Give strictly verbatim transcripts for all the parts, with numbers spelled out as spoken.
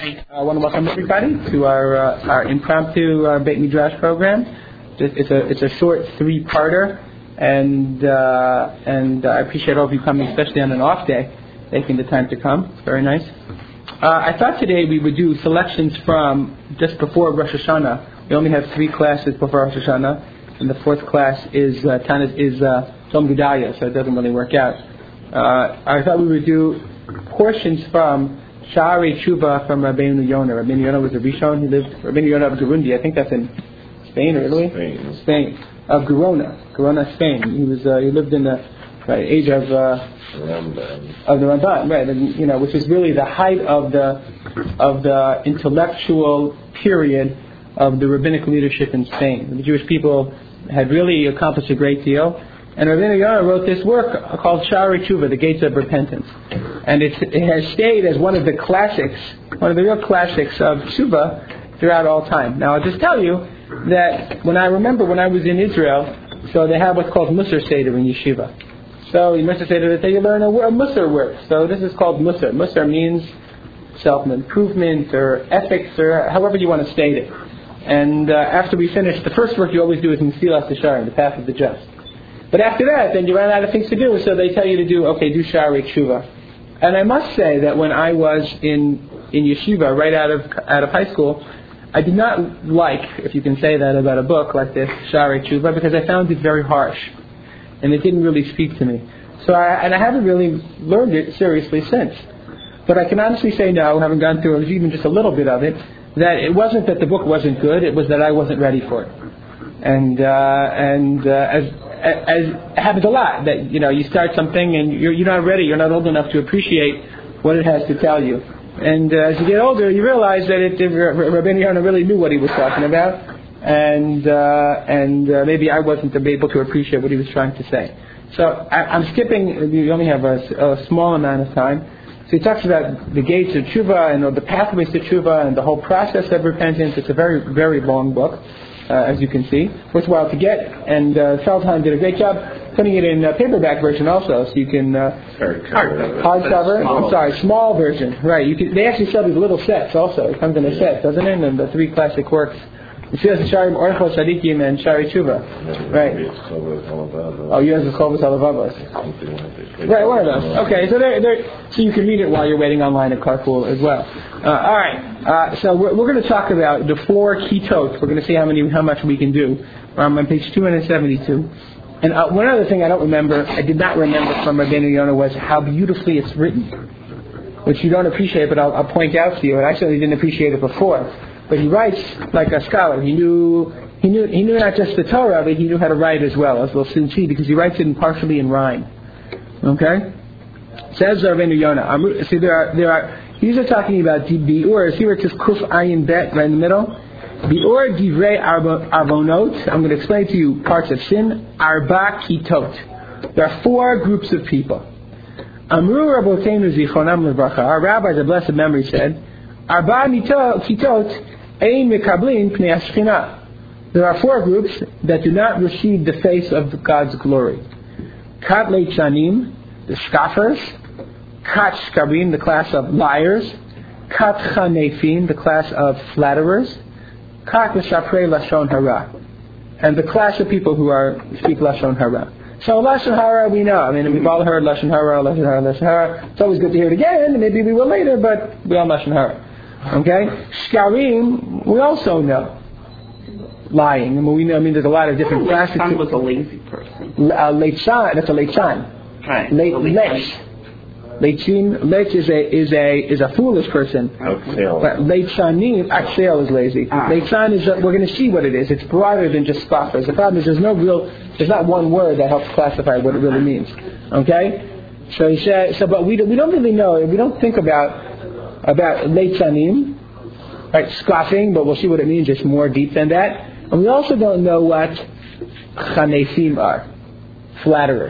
I want to welcome everybody to our uh, our impromptu uh, Beit Midrash program. It's a it's a short three-parter, and uh, and uh, I appreciate all of you coming, especially on an off day, taking the time to come. It's very nice. Uh, I thought today we would do selections from just before Rosh Hashanah. We only have three classes before Rosh Hashanah, and the fourth class is uh, Tanis is uh, Tzom Gedaliah, so it doesn't really work out. Uh, I thought we would do portions from Sha'arei Tshuva from Rabbeinu Yonah. Rabbeinu Yonah was a Rishon. He lived, Rabbeinu Yonah of Gerundi. I think that's in Spain or Italy? Spain. Spain. Of Gerona. Gerona, Spain. He was, uh, he lived in the right, age of, uh, of the Ramban, right, and, you know, which is really the height of the, of the intellectual period of the rabbinic leadership in Spain. The Jewish people had really accomplished a great deal. And Rabbeinu Yonah wrote this work called Sha'arei Tshuva, the Gates of Repentance. And it's, it has stayed as one of the classics, one of the real classics of Tshuva throughout all time. Now I'll just tell you that when I remember when I was in Israel, so they have what's called Musar Seder in Yeshiva. So in Musar Seder they learn a, a Musar word. So this is called Musar. Musar means self-improvement or ethics or however you want to state it. And uh, after we finish, the first work you always do is Mesilas Yesharim, the path of the just. But after that, then you run out of things to do, so they tell you to do, okay, do Sha'arei Tshuva. And I must say that when I was in in yeshiva, right out of out of high school, I did not like, if you can say that about a book like this, Sha'arei Tshuva, because I found it very harsh. And it didn't really speak to me. So I, and I haven't really learned it seriously since. But I can honestly say now, having gone through even just a little bit of it, that it wasn't that the book wasn't good, it was that I wasn't ready for it. And, uh, and uh, as As it happens a lot, that you know you start something and you're you're not ready, you're not old enough to appreciate what it has to tell you. And uh, as you get older, you realize that it, Rabbeinu Yonah really knew what he was talking about, and uh, and uh, maybe I wasn't able to appreciate what he was trying to say. So I, I'm skipping. You only have a, a small amount of time. So he talks about the gates of tshuva and the pathways to tshuva and the whole process of repentance. It's a very very long book. Uh, as you can see, worthwhile to get, and uh, Feldheim did a great job putting it in a paperback version also, so you can uh, hardcover. Hardcover. I'm sorry, small version. Right. You can. They actually sell these little sets also. It comes in a yeah. set, doesn't it? And the three classic works. Mesilas Yesharim, Orchos Tzadikim, and Sha'arei Tshuva. Right. Oh, yours is Chovos Halavavos. Right, one of those. Okay, so they're, they're, so you can read it while you're waiting online at Carpool as well. Uh, all right. Uh, so we're, we're going to talk about the four keytotes. We're going to see how many, how much we can do. I'm on page two seventy-two. And uh, one other thing I don't remember, I did not remember from Rabbeinu Yonah was how beautifully it's written, which you don't appreciate, but I'll, I'll point out to you. And I certainly didn't appreciate it before. But he writes like a scholar. He knew he knew he knew not just the Torah, but he knew how to write as well, as we'll soon see, because he writes it in partially in rhyme. Okay? Says Rabbeinu Yonah. See, there are there are. He's talking about biur. See where it says kuf ayin bet right in the middle. Biur divrei avonot. I'm going to explain to you parts of sin. Arba kitot. There are four groups of people. Amru Rabbeinu Zichronam Levracha. Our rabbis of blessed memory said, Arba kitot. Ein mekablin pnei hashchina. There are four groups that do not receive the face of God's glory. Kat leichanim, the scoffers. Kat shkarim, the class of liars. Kat chanefin, the class of flatterers. Kat meshaprei lashon hara, and the class of people who are speak lashon hara. So lashon hara we know. I mean, we've all heard lashon hara, lashon hara, lashon hara. It's always good to hear it again. Maybe we will later, but we all lashon hara. Okay, shkarim we also know. Lying. I mean, we know. I mean, there's a lot of different oh, classes. Leichan was a lazy person. Uh, leichan, that's a leichan. Right. Le- lech. Leichin, lech is a is a is a foolish person. Aksel. But leichanim, aksel is lazy. Ah. Leichan is a, we're going to see what it is. It's broader than just scoffers. The problem is there's no real, there's not one word that helps classify what it really means. Okay, so he said. So, but we don't, we don't really know. We don't think about. About leichanim, right, scoffing, but we'll see what it means. It's more deep than that. And we also don't know what chanefim are, flatterers,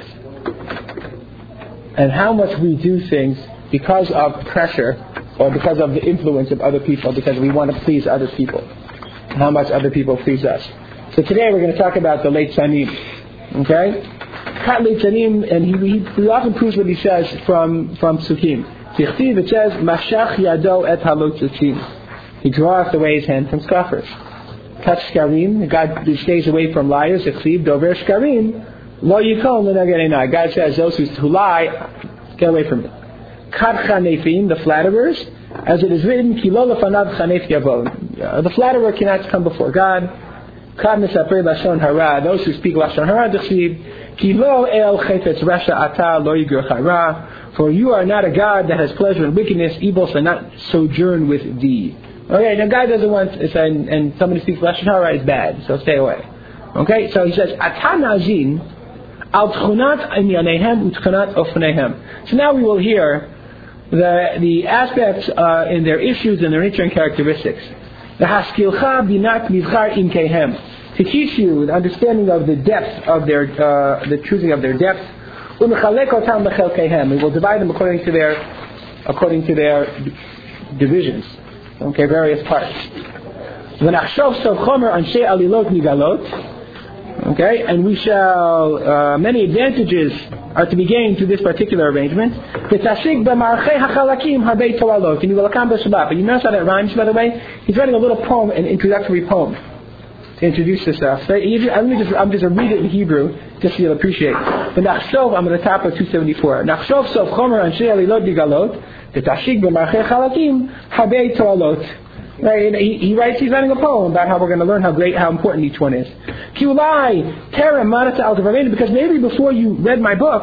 and how much we do things because of pressure or because of the influence of other people, because we want to please other people, and how much other people please us. So today we're going to talk about the leichanim. Okay, Kat leichanim, and he, he, he often proves what he says from from Psukim. Tichtiv, it says, Mashach yado et halotzutzim. He draws away his hand from scoffers. Kat shkarim, God stays away from liars. Tichtiv, dover shkarim, lo yikol l'nagenenai. God says, those who lie, get away from it. Kad chanefim, the flatterers, as it is written, Ki lo lefanav chanef yavo. The flatterer cannot come before God. Kad mesaper lashon hara, those who speak lashon hara, tichtiv, Ki lo el chefetz rasha ata lo yigur chara. For you are not a God that has pleasure in wickedness, evil shall not sojourn with thee. Okay, now God doesn't want, and, and somebody speaks lashon hara is bad, so stay away. Okay, so he says, Ata nazin al tchunat inyanehem utchunat ofnehem. So now we will hear the the aspects uh, in their issues and their nature and characteristics. The haskilcha binat mizchar imkehem, to teach you the understanding of the depth of their, uh, the choosing of their depth. Umechalek otam bechelkehem, we will divide them according to their, according to their divisions. Okay, various parts. V'nachshov sov chomer anshe alilot migalot. Okay, and we shall, uh, many advantages are to be gained through this particular arrangement. V'tashik b'marchei hachalakim harbei toalot, and you will accomplish a lot. But you notice how that rhymes, by the way? He's writing a little poem, an introductory poem, to introduce this stuff. So let me just, I'm just going to read it in Hebrew, just so you'll appreciate. V'nachshov, I'm at the top of two seventy-four. Nachshov sov chomer anshe alilot migalot, v'tashik b'marchei hachalakim harbei toalot. Right, he, he writes, he's writing a poem about how we're going to learn how great, how important each one is. Kiulai, terem marata al devarim, because maybe before you read my book,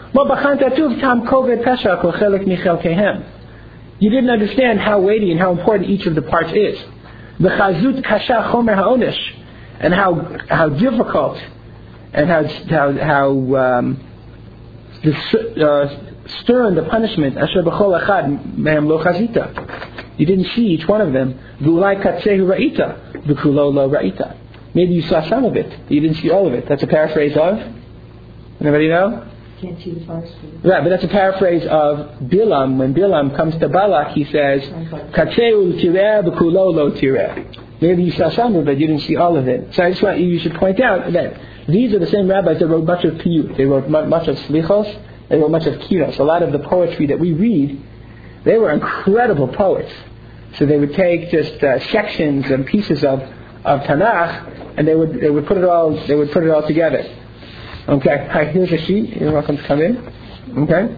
you didn't understand how weighty and how important each of the parts is. The chazut kasha chomer haonish, and how how difficult and how how how um, the, uh, stern the punishment. Asher b'chol achad mehem lo chazita. You didn't see each one of them. V'ulai katsehu ra'ita, v'kulo lo ra'ita. Maybe you saw some of it, but you didn't see all of it. That's a paraphrase of? Anybody know? Can't see the forest. Right, but that's a paraphrase of Bilam. When Bilam comes to Balak, he says, katsehu tireh, v'kulo lo tireh. Maybe you saw some of it, you didn't see all of it. So I just want you, you should point out that these are the same rabbis that wrote much of Piyut. They wrote much of Slichos. They wrote much of Kiros. A lot of the poetry that we read, they were incredible poets. So they would take just uh, sections and pieces of, of Tanakh, and they would they would put it all they would put it all together. Okay, hi, here's a sheet. You're welcome to come in. Okay.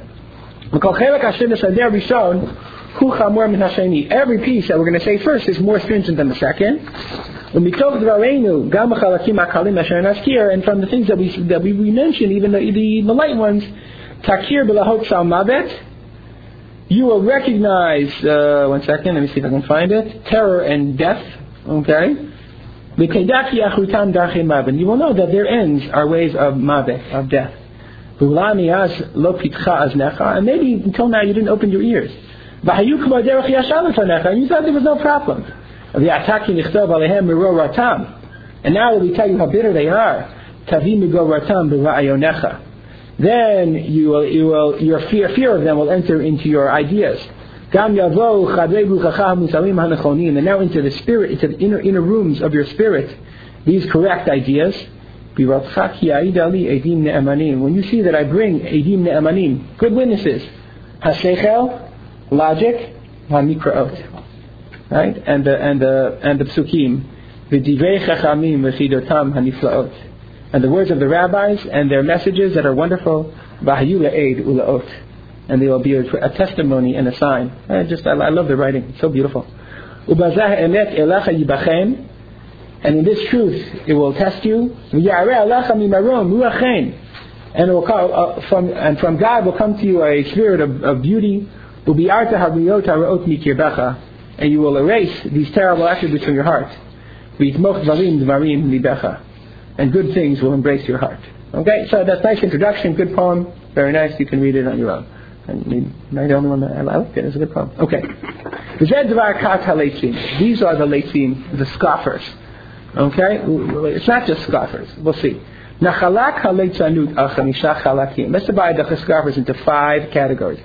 Every piece that we're going to say first is more stringent than the second. And from the things that we that we, we mentioned, even the, the, the light ones, takir b'lahot sal mabet. You will recognize, uh, one second, let me see if I can find it, terror and death, okay? And you will know that their ends are ways of mabeh, of death. And maybe until now you didn't open your ears. And you thought there was no problem. And now that we tell you how bitter they are, then you will, you will, your fear, fear of them will enter into your ideas. And now into the spirit, into the inner inner rooms of your spirit, these correct ideas. When you see that I bring edim ne'emanim, good witnesses, haseichel, logic, hamikraot, right, and the and the and the psukim, v'divrei chachamim v'chidotam haniflaot. And the words of the rabbis and their messages that are wonderful, v'hayu la'ed ula'ot, and they will be a, a testimony and a sign. I just, I, I love the writing; it's so beautiful. Ubazah emet elacha yibachem, and in this truth it will test you. V'yareh elacha mimarom ruachen, and it will call, uh, from and from God will come to you a spirit of, of beauty. Ubiarta hariyot haraot mikirbecha, and you will erase these terrible attributes from your heart. V'yitmoch dvarim dvarim libecha. And good things will embrace your heart. Okay, so that's a nice introduction, good poem, very nice. You can read it on your own. And am I the only one that I like it? It's a good poem. Okay. These are the leitzim, the scoffers. Okay, it's not just scoffers. We'll see. Let's divide the scoffers into five categories.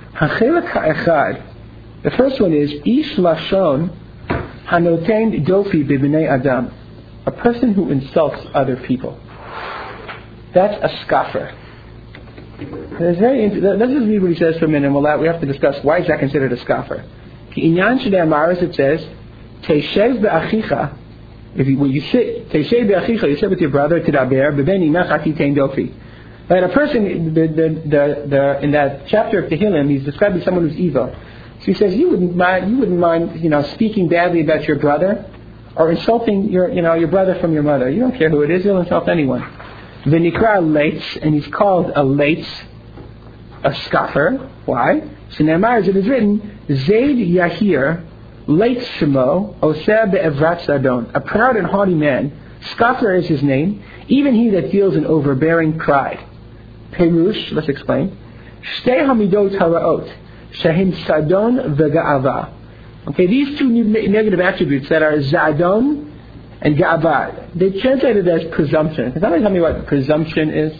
The first one is ish lashon hanoten dofi b'bnei adam. A person who insults other people. That's a scoffer. It's very interesting. Let's just read what he says for a minute, and we'll have, we have to discuss why is that considered a scoffer. Inyan Shadei Amaris, it says, Teishev be'achicha. If you, when you sit, Teishev be'achicha, you sit with your brother, Tidaber, b'ben imech atitein dofi. Right, a person, the, the, the, the, in that chapter of Tehillim, he's describing someone who's evil. So he says, you wouldn't mind, you wouldn't mind, you know, speaking badly about your brother, or insulting your, you know, your brother from your mother. You don't care who it is; he'll insult anyone. V'nikra leitz, and he's called a leitz, a scoffer. Why? Shneimar, it is written, Zayd Yahir, leitz shemo, oseh be'evrat sadon. A proud and haughty man, scoffer is his name. Even he that feels an overbearing pride. Perush, let's explain. Shtei hamidot haraot, shahim sadon v'ga'ava. Okay, these two negative attributes that are zadon and ga'ava, they translated as presumption. Can somebody tell me what presumption is?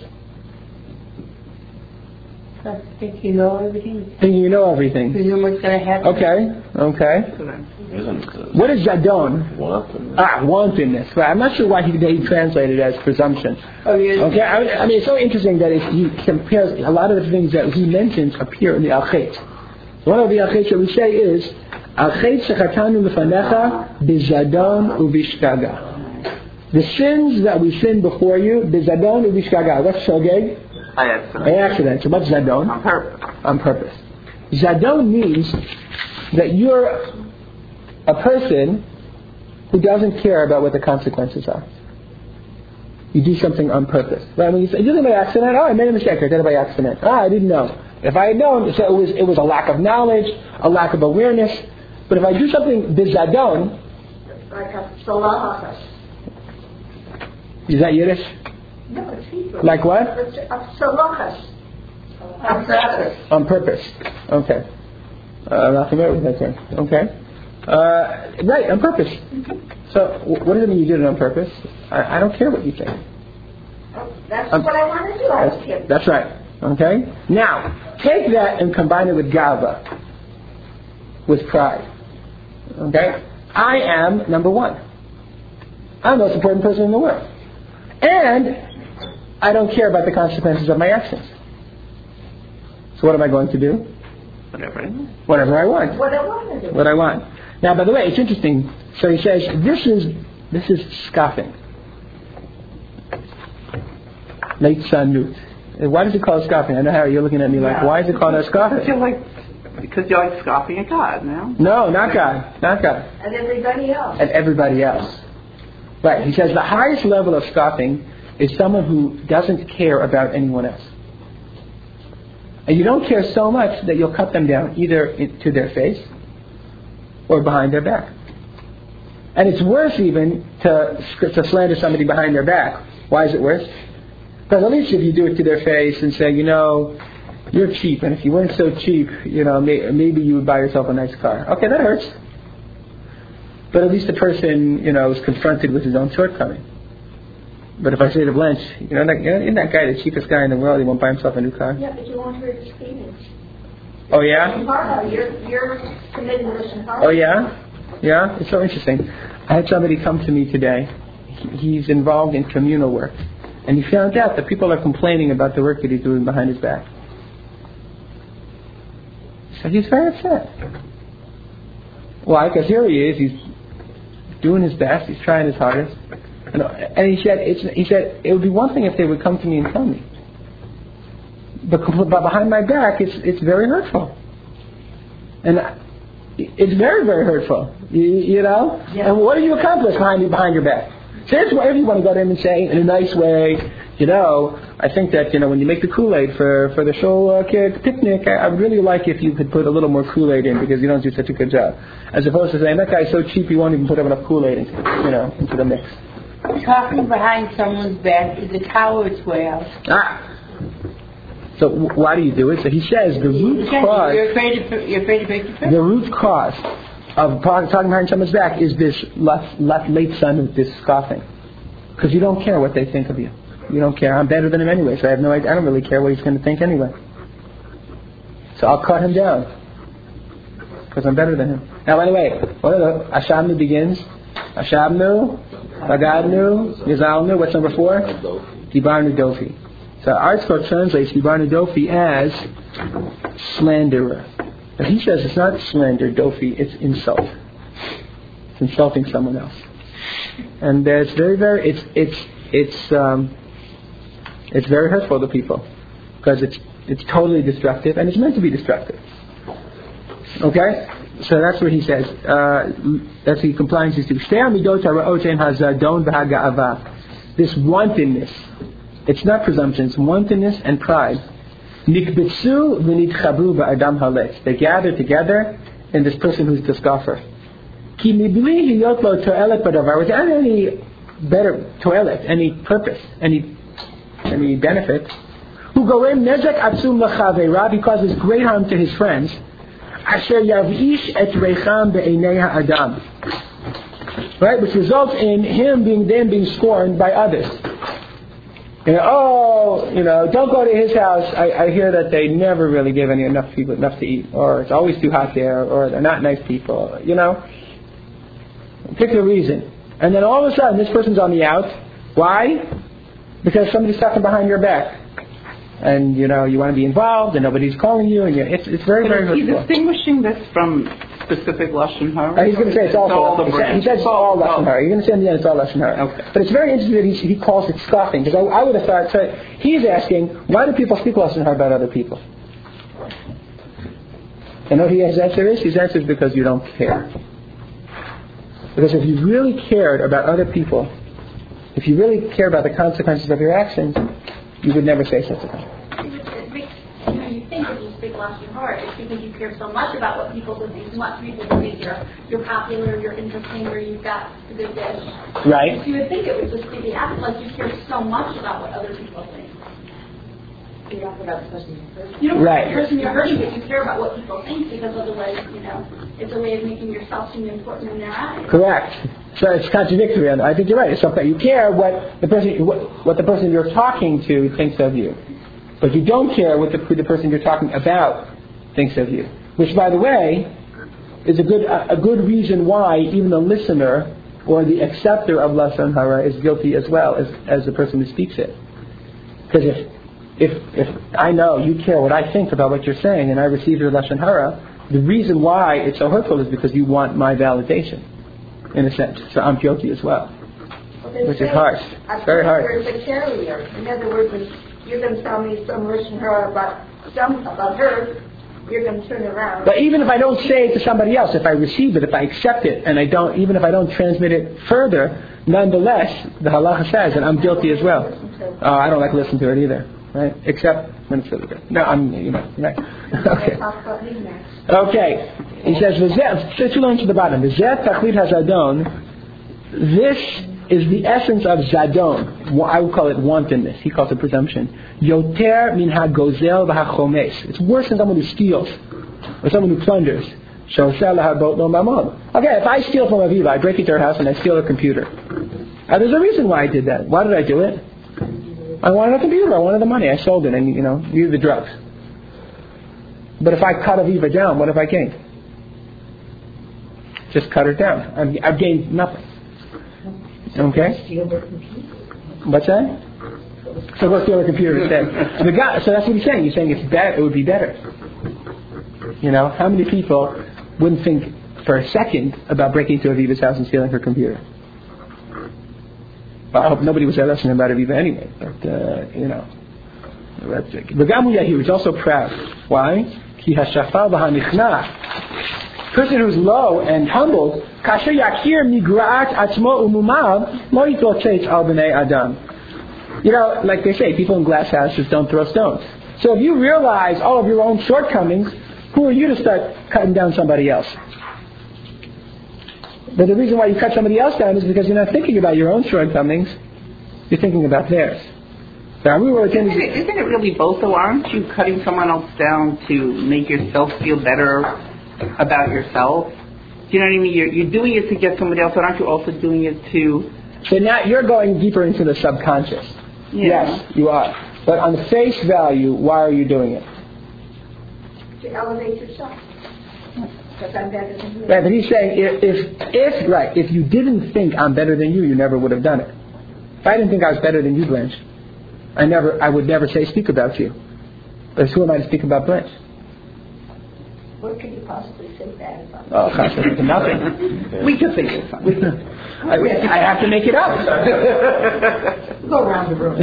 Think you know everything. Thinking you know everything. Presume what's going to happen. Okay, okay. What is zadon? Wantonness. Ah, wantonness. Right. I'm not sure why he, he translated it as presumption. Oh, yeah. Okay, I, I mean, it's so interesting that it, he compares a lot of the things that he mentions appear in the Al-Chet. One of the Al-Chet that we say is, Al-Chet shechatanu lefanecha bizadon uvishkaga. The sins that we sin before you, bizadon uvishkaga. What's shogeg? By accident. By accident. So what's zadon? On purpose. On purpose. Zadon means that you're a person who doesn't care about what the consequences are. You do something on purpose. Right? When you say, you did it by accident, oh, I made a mistake, I did it by accident. Ah, I didn't know. If I had known, so it was it was a lack of knowledge, a lack of awareness. But if I do something bizadon, Like a salahas. is that Yiddish? No, it's Hebrew. Like what? A salahas. On purpose. On purpose. Okay. Uh, I'm not familiar with that term. Okay. Uh, right, on purpose. So, what does it mean you did it on purpose? I, I don't care what you think. That's Um, what I want to do. I don't care. That's right. Okay? Now, take that and combine it with gava, with pride. Okay? I am number one. I'm the most important person in the world. And I don't care about the consequences of my actions. So what am I going to do? Whatever. Whatever I want. What I want to do. What I want. Now, by the way, it's interesting. So he says, this is this is scoffing. Leitzanut. Why does he call it scoffing? I know, Harry, you're looking at me like, Yeah. why is it called a scoffing? You're like, because you're like scoffing at God, no? No, not God. Not God. And everybody else. And everybody else. Right. He says the highest level of scoffing is someone who doesn't care about anyone else. And you don't care so much that you'll cut them down either in, to their face or behind their back. And it's worse even to, to slander somebody behind their back. Why is it worse? Because at least if you do it to their face and say, you know, you're cheap, and if you weren't so cheap, you know, may, maybe you would buy yourself a nice car. Okay, that hurts. But at least the person, you know, is confronted with his own shortcoming. But if I say to Blanche, you know, that, isn't that guy the cheapest guy in the world? He won't buy himself a new car. Yeah, but you won't hurt his feelings. Oh yeah? You're, you're committed to listen hard. Oh yeah? Yeah? It's so interesting. I had somebody come to me today. He- He's involved in communal work. And he found out that people are complaining about the work that he's doing behind his back. So he's very upset. Why? Because here he is. He's doing his best. He's trying his hardest. And, and he said, it's, he said, it would be one thing if they would come to me and tell me. But, but behind my back, it's it's very hurtful. And it's very, very hurtful. You, you know? Yeah. And what do you accomplish behind, behind your back? So that's whatever you want to go to him and say in a nice way, you know, I think that, you know, when you make the Kool-Aid for, for the show uh, kid picnic, I, I would really like if you could put a little more Kool-Aid in because you don't do such a good job. As opposed to saying, that guy's so cheap he won't even put up enough Kool-Aid into, you know, into the mix. Talking behind someone's back is a coward's way out. Ah! So w- why do you do it? So he says the root cause, You're afraid to, you're afraid to break your face? the root cause of talking behind someone's back is this left, left late son of this scoffing. Because you don't care what they think of you. You don't care. I'm better than him anyway, so I have no idea. I don't really care what he's going to think anyway. So I'll cut him down. Because I'm better than him. Now, by the way, what are the Ashamnu begins? Ashamnu, Bagadnu, Yizalnu. What's number four? Dibarnu Dofi. So ArtScroll translates Dibarna Dofi as slanderer. But he says it's not slander, Dofi, it's insult. It's insulting someone else. And uh, it's very, very, it's, it's, it's, um, it's very hurtful to people. Because it's, it's totally destructive, and it's meant to be destructive. Okay? So that's what he says. Uh, that's what he compliance is to. This wantonness. It's not presumption, it's wantonness and pride. They gather together in this person who's the scoffer. Without any better toilet, any purpose, any any benefit. Who gorem nezek atzum l'chaveira, he causes great harm to his friends. Asher yavish et reicham be'einei ha'adam, right, which results in him being then being scorned by others. You know, oh, you know, don't go to his house. I, I hear that they never really give any enough people enough to eat, or it's always too hot there, or they're not nice people. You know, pick a reason, and then all of a sudden this person's on the out. Why? Because somebody's talking behind your back. And, you know, you want to be involved, and nobody's calling you, and you, it's it's very, but very hurtful. Is he distinguishing this from specific Lashon Hara? Uh, he's going to say it's, it's all, all he, said, he says it's all Lashon Hara. You're going to say in the end it's all Lashon Hara. Okay. But it's very interesting that he, he calls it scoffing, because I, I would have thought, so he's asking, why do people speak Lashon Hara about other people? You know what his answer is? His answer is because you don't care. Because if you really cared about other people, if you really care about the consequences of your actions, you would never say such a thing. You know, you think when you speak Lashon Hara, it's because you care so much about what people would think. You want people to think you're, you're popular, you're interesting, or you've got a good dish. Right. So you would think it would just be the act, like you care so much about what other people think. You don't care about the person you're hurting. You don't right. care about the person you're hurting, but you care about what people think, because otherwise, you know, it's a way of making yourself seem important in their eyes. Correct. So it's contradictory. And I think you're right. It's something you care what the person what, what the person you're talking to thinks of you, but you don't care what the, the person you're talking about thinks of you. Which, by the way, is a good a, a good reason why even the listener or the acceptor of Lashon Hara is guilty as well as as the person who speaks it. Because if if if I know you care what I think about what you're saying, and I receive your Lashon Hara, the reason why it's so hurtful is because you want my validation. In a sense, so I'm guilty as well, well which is harsh. It's very harsh. There's a carrier. In other words, when you're going to tell me some Lashon Hara about some about her, you're going to turn around. But even if I don't say it to somebody else, if I receive it, if I accept it, and I don't, even if I don't transmit it further, nonetheless, the halacha says that I'm guilty as well. Oh, I don't like listening to it either, right? Except when it's really good. No, I'm, you know, right? Okay. Okay. He says, two lines to the bottom. This is the essence of zadon. I would call it wantonness. He calls it presumption. Yoter min hagozel v'hachomes. It's worse than someone who steals or someone who plunders. Okay, if I steal from Aviva, I break into her house and I steal her computer. Now, there's a reason why I did that. Why did I do it? I wanted a computer. I wanted the money. I sold it and, you know, used the drugs. But if I cut Aviva down, what have I gained? Just cut her down. I've, I've gained nothing. Okay? What's that? So go steal her computer instead. The guy, so that's what he's saying. He's saying it's better. It would be better. You know, how many people wouldn't think for a second about breaking into Aviva's house and stealing her computer? Well, I hope nobody was listening about Aviva anyway. But uh, you know, V'gamu Yahu is also proud. Why? Ki hashafal v'hanichna. Person who's low and humbled, kasher yakir migraat atzmo umumav lo yitotzeitz al b'nei adam. You know, like they say, people in glass houses don't throw stones. So if you realize all of your own shortcomings, who are you to start cutting down somebody else? But the reason why you cut somebody else down is because you're not thinking about your own shortcomings. You're thinking about theirs. Now, we were isn't, it, isn't it really both, though? Aren't you cutting someone else down to make yourself feel better about yourself? Do you know what I mean? You're, you're doing it to get somebody else, but aren't you also doing it to... So now you're going deeper into the subconscious. Yeah. Yes, you are. But on the face value, why are you doing it? To elevate yourself. Because I'm better than you. Right, but he's saying, if, if, if, right, if you didn't think I'm better than you, you never would have done it. If I didn't think I was better than you, Blanche, I never, I would never say speak about you. But who am I to speak about Blanche? What could you possibly say bad about me? Oh, gosh, nothing. We can think of something. I, I have to make it up. Go around the room.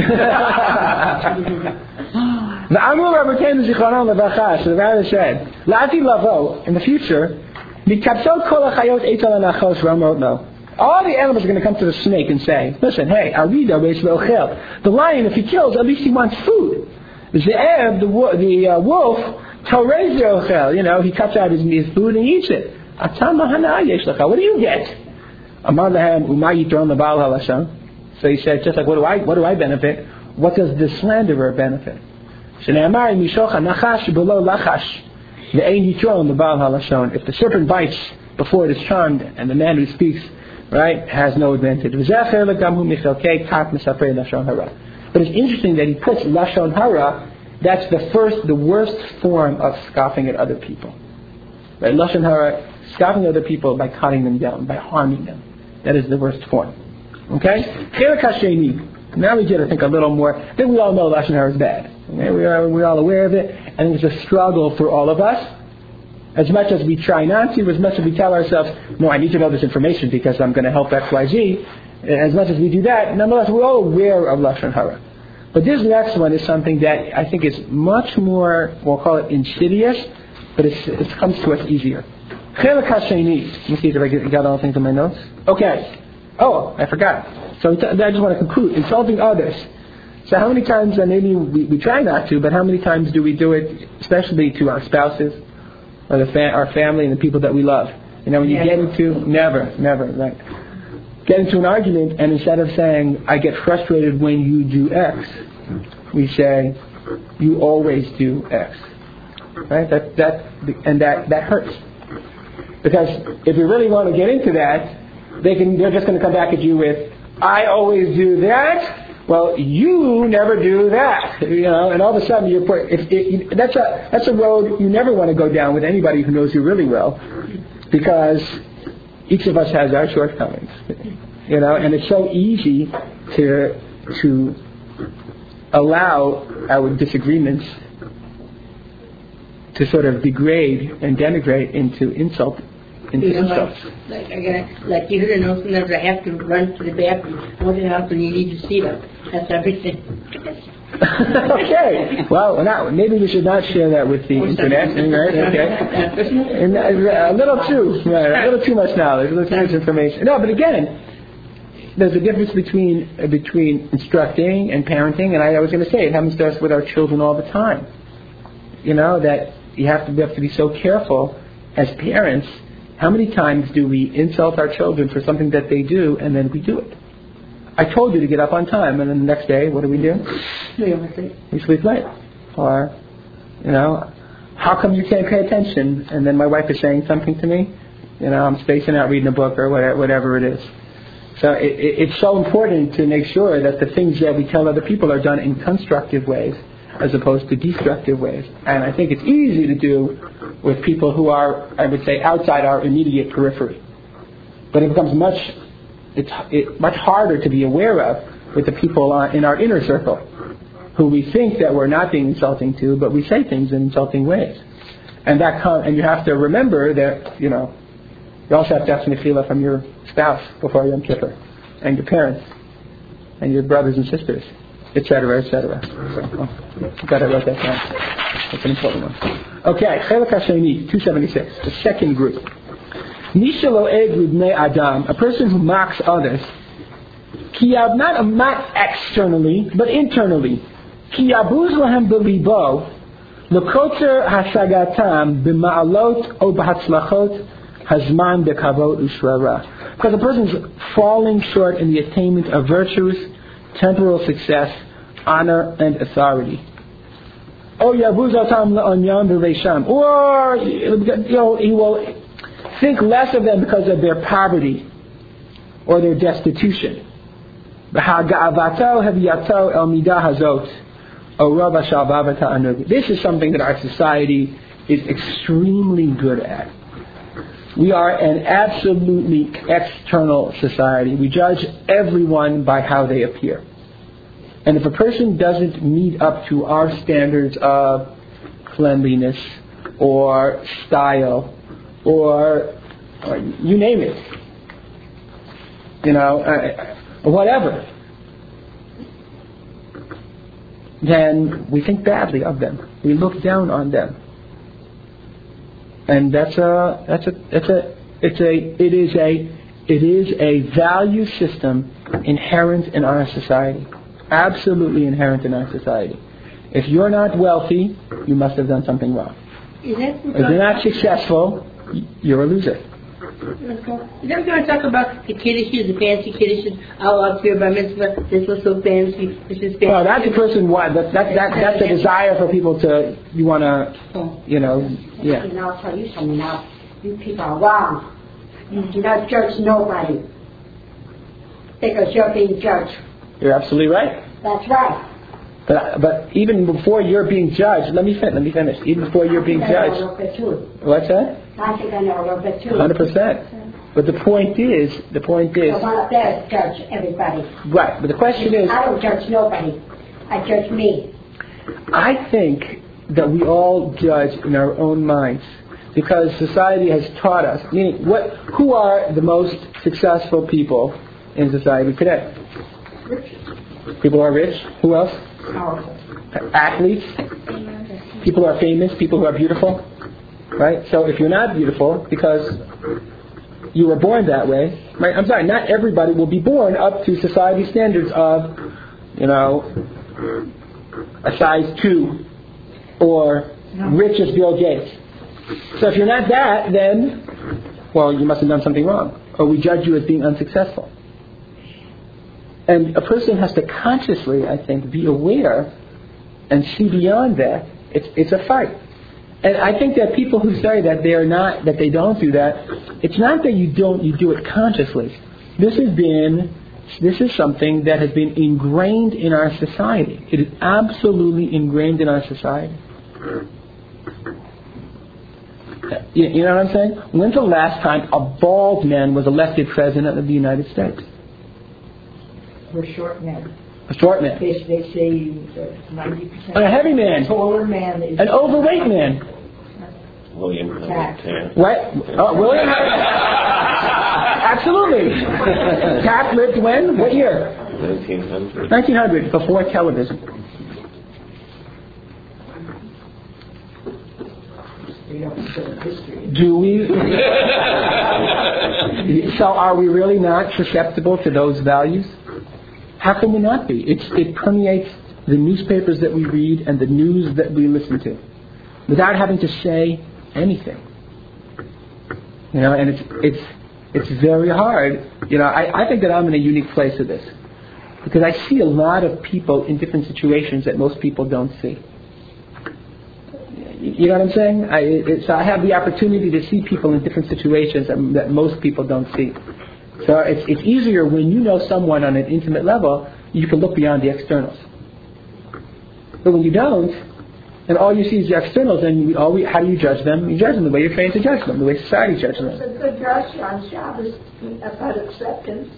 The Amru Rabbeinu Zichronon Levacha, so the Rabbi said, La'ati Lavo, in the future, Mikapsot Kol HaChayot Eitan Anachos Ramot No. All the animals are going to come to the snake and say, listen, hey, Arida Reish Ve'ochel. The lion, if he kills, at least he wants food. Ze'eb, the, wo- the uh, wolf, Torei Ve'ochel. You know, he cuts out his, his food and he eats it. Atam Mahana Yesh Lecha. What do you get? Amar Lahem Umay Yitron Lebal HaLashon. So he said, just like, what do I, what do I benefit? What does the slanderer benefit? Shne'amar Mishocha Nachash Below Lachash. Ve'ein Yitron Lebal HaLashon. If the serpent bites before it is charmed, and the man who speaks, right, has no advantage. But it's interesting that he puts Lashon Hara, that's the first, the worst form of scoffing at other people. Right? Lashon Hara, scoffing at other people by cutting them down, by harming them. That is the worst form. Okay? Now we get to think a little more. I think we all know Lashon Hara is bad. Okay? We are, we're all aware of it, and it's a struggle for all of us. As much as we try not to, as much as we tell ourselves, no, I need to know this information because I'm going to help X Y Z, as much as we do that, nonetheless, we're all aware of Lashon Hara. But this next one is something that I think is much more, we'll call it insidious, but it's, it comes to us easier. Chelak HaSheni. Let me see if I got all things in my notes. Okay. Oh, I forgot. So I just want to conclude. Insulting others. So how many times, and maybe we, we try not to, but how many times do we do it, especially to our spouses, or the fa- our family and the people that we love? You know, when you yeah. get into, never, never, right? Get into an argument, and instead of saying, I get frustrated when you do X, we say, you always do X. Right? That, that, and that, that hurts. Because if you really want to get into that, they can, they're just going to come back at you with, I always do that. Well, you never do that, you know, and all of a sudden you're if, if, that's a that's a road you never want to go down with anybody who knows you really well, because each of us has our shortcomings, you know, and it's so easy to to allow our disagreements to sort of degrade and denigrate into insult. Into you know, insults. Like, like, I gotta, like you heard an announcement that I have to run to the bathroom. Go to the house and you need to see them. That's everything. Okay. Well, now maybe we should not share that with the internet, right? Okay. And a little too, right? A little too much knowledge, a little too much information. No, but again, there's a difference between uh, between instructing and parenting, and I, I was going to say it happens to us with our children all the time. You know that you have to we have to be so careful as parents. How many times do we insult our children for something that they do, and then we do it? I told you to get up on time, and then the next day, what do we do? We sleep late. Or, you know, how come you can't pay attention? And then my wife is saying something to me. You know, I'm spacing out reading a book or whatever, whatever it is. So it, it, it's so important to make sure that the things that we tell other people are done in constructive ways as opposed to destructive ways. And I think it's easy to do with people who are, I would say, outside our immediate periphery. But it becomes much, it's it, much harder to be aware of with the people uh, in our inner circle, who we think that we're not being insulting to, but we say things in insulting ways. And that com- and you have to remember that, you know, you also have to ask mechila from your spouse before Yom Kippur, and your parents, and your brothers and sisters, et cetera, et cetera. So, oh, glad I wrote that down. That's an important one. Okay, Chelak HaSheni, two seventy-six, the second group. Misha lo egud bnei adam, a person who mocks others. Ki yab, not, not externally, but internally. Ki yabuz lahem belibo, l'kotzer hasagatam b'ma'alot o b'hatzlachot hazman b'kavot u'shrara. Because a person's falling short in the attainment of virtues, temporal success, honor, and authority. Oh, yavuzatam la'onyan v'reisham. Or, you know, he will think less of them because of their poverty or their destitution. V'haga'avato haviyato el midah hazot. O rabba shalvavata anugi. This is something that our society is extremely good at. We are an absolutely external society. We judge everyone by how they appear. And if a person doesn't meet up to our standards of cleanliness or style or, or you name it, you know, uh, whatever, then we think badly of them. We look down on them. And that's a, that's a, that's a, it's a, it is a, it is a value system inherent in our society. Absolutely inherent in our society. If you're not wealthy, you must have done something wrong. Is that If you're not successful, you're a loser. Is that going to talk about the kiddishes, the fancy kiddishes? Oh, up here by mitzvah, this was so fancy, this is fancy. Well, that's a person. What? That, that, that, that's a desire for people to. You want to, you know, yeah. And I'll tell you something now. You people are wrong. You do not judge nobody because you're being judged. You're absolutely right. That's right. But but even before you're being judged, let me finish. Let me finish. Even before you're being I know a judged. little bit too. What's that? I think I know a little bit too. Hundred percent. But the point is, the point is. The one up there judge everybody. Right. But the question is. I don't judge nobody. I judge me. I think that we all judge in our own minds because society has taught us. Meaning, what? Who are the most successful people in society today? People who are rich. Who else? Powerful. Athletes. People who are famous. People who are beautiful. Right? So if you're not beautiful because you were born that way, right? I'm sorry, not everybody will be born up to society standards of, you know, a size two or rich as Bill Gates. So if you're not that, then, well, you must have done something wrong. Or we judge you as being unsuccessful. And a person has to consciously, I think, be aware and see beyond that. It's it's a fight. And I think that people who say that they are not, that they don't do that, it's not that you don't, you do it consciously. This has been, this is something that has been ingrained in our society. It is absolutely ingrained in our society. You, you know what I'm saying? When's the last time a bald man was elected president of the United States? We're short men. A short man. They, they say ninety percent. A heavy man. Taller man is. An overweight man. William Taft. What? Oh, William? Absolutely. Taft lived when? What year? nineteen hundred. nineteen hundred, before television. Do we? So are we really not susceptible to those values? How can we not be? It's, it permeates the newspapers that we read and the news that we listen to, without having to say anything. You know, and it's it's it's very hard. You know, I, I think that I'm in a unique place of this because I see a lot of people in different situations that most people don't see. You know what I'm saying? I, it, so I have the opportunity to see people in different situations that, that most people don't see. So it's, it's easier when you know someone on an intimate level, you can look beyond the externals. But when you don't, and all you see is the externals, then you, all we, how do you judge them? You judge them the way you're trained to judge them, the way society judges them. It's a good dress on Shabbos about acceptance.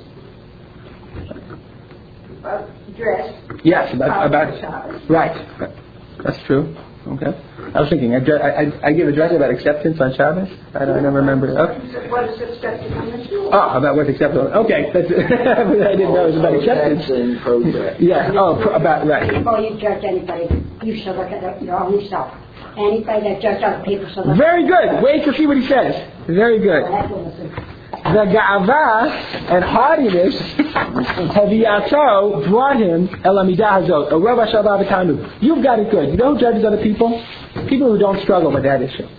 About dress. Yes, about, about Shabbos. right. That's true. Okay. I was thinking, I, I, I give a dress about acceptance on Shabbos? I, don't, I never remember. Okay. What is acceptance on the shul? Oh, about what's acceptable. Okay. That's, I didn't know it was about acceptance. Yeah. Oh, pro, about, right. Before you judge anybody, you should look at your own self. Anybody that judges other people should look Very good. Wait to see what he says. Very good. The ga'ava and haughtiness Haviyato brought him El Amidah Hazot. Rav Shabbat Tanu. You've got it good. You know who judges other people? People who don't struggle with that issue.